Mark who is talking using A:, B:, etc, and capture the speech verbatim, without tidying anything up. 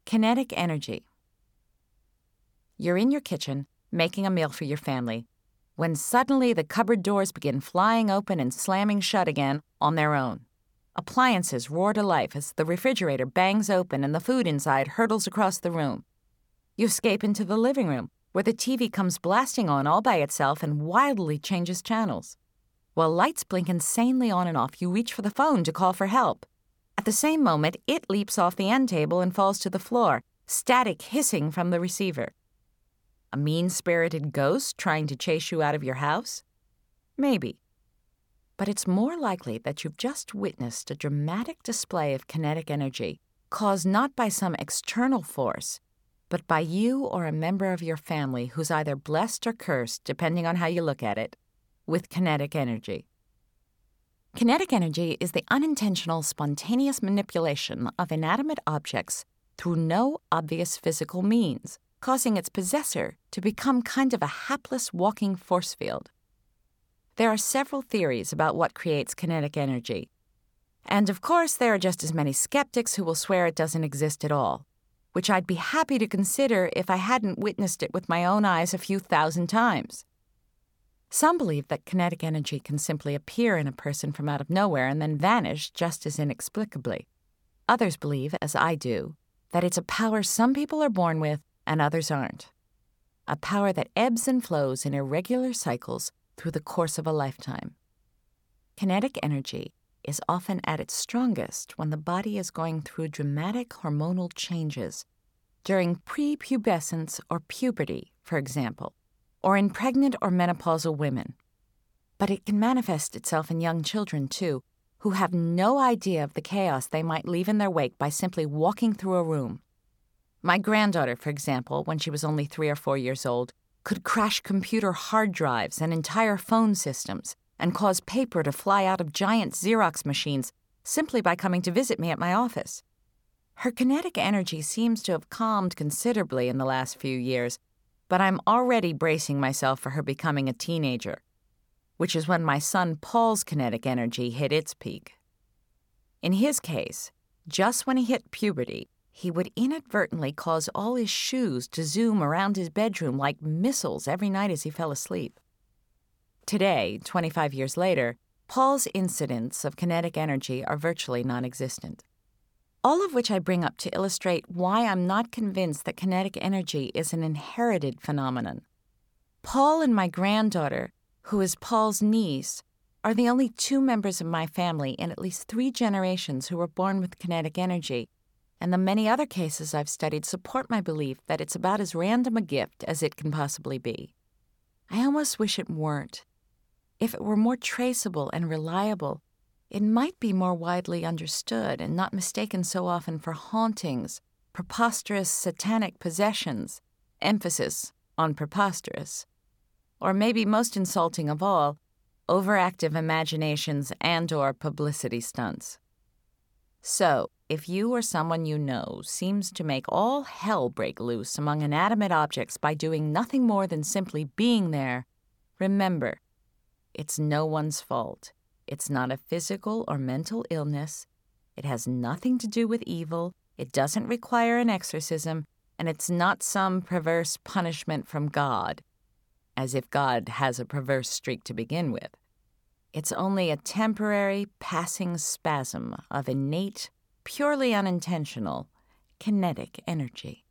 A: Kinetic energy. You're in your kitchen, making a meal for your family, when suddenly the cupboard doors begin flying open and slamming shut again on their own. Appliances roar to life as the refrigerator bangs open and the food inside hurtles across the room. You escape into the living room, where the T V comes blasting on all by itself and wildly changes channels. While lights blink insanely on and off, you reach for the phone to call for help. At the same moment, it leaps off the end table and falls to the floor, static hissing from the receiver. A mean-spirited ghost trying to chase you out of your house? Maybe. But it's more likely that you've just witnessed a dramatic display of kinetic energy, caused not by some external force, but by you or a member of your family who's either blessed or cursed, depending on how you look at it, with kinetic energy. Kinetic energy is the unintentional, spontaneous manipulation of inanimate objects through no obvious physical means, causing its possessor to become kind of a hapless walking force field. There are several theories about what creates kinetic energy. And of course, there are just as many skeptics who will swear it doesn't exist at all, which I'd be happy to consider if I hadn't witnessed it with my own eyes a few thousand times. Some believe that kinetic energy can simply appear in a person from out of nowhere and then vanish just as inexplicably. Others believe, as I do, that it's a power some people are born with and others aren't. A power that ebbs and flows in irregular cycles through the course of a lifetime. Kinetic energy is often at its strongest when the body is going through dramatic hormonal changes, during prepubescence or puberty, for example, or in pregnant or menopausal women. But it can manifest itself in young children, too, who have no idea of the chaos they might leave in their wake by simply walking through a room. My granddaughter, for example, when she was only three or four years old, could crash computer hard drives and entire phone systems and cause paper to fly out of giant Xerox machines simply by coming to visit me at my office. Her kinetic energy seems to have calmed considerably in the last few years, but I'm already bracing myself for her becoming a teenager, which is when my son Paul's kinetic energy hit its peak. In his case, just when he hit puberty, he would inadvertently cause all his shoes to zoom around his bedroom like missiles every night as he fell asleep. Today, twenty-five years later, Paul's incidents of kinetic energy are virtually non-existent. All of which I bring up to illustrate why I'm not convinced that kinetic energy is an inherited phenomenon. Paul and my granddaughter, who is Paul's niece, are the only two members of my family in at least three generations who were born with kinetic energy, and the many other cases I've studied support my belief that it's about as random a gift as it can possibly be. I almost wish it weren't. If it were more traceable and reliable, it might be more widely understood and not mistaken so often for hauntings, preposterous satanic possessions, emphasis on preposterous, or maybe most insulting of all, overactive imaginations and or publicity stunts. So, if you or someone you know seems to make all hell break loose among inanimate objects by doing nothing more than simply being there, remember, it's no one's fault. It's not a physical or mental illness. It has nothing to do with evil. It doesn't require an exorcism, and it's not some perverse punishment from God, as if God has a perverse streak to begin with. It's only a temporary, passing spasm of innate, purely unintentional, kinetic energy.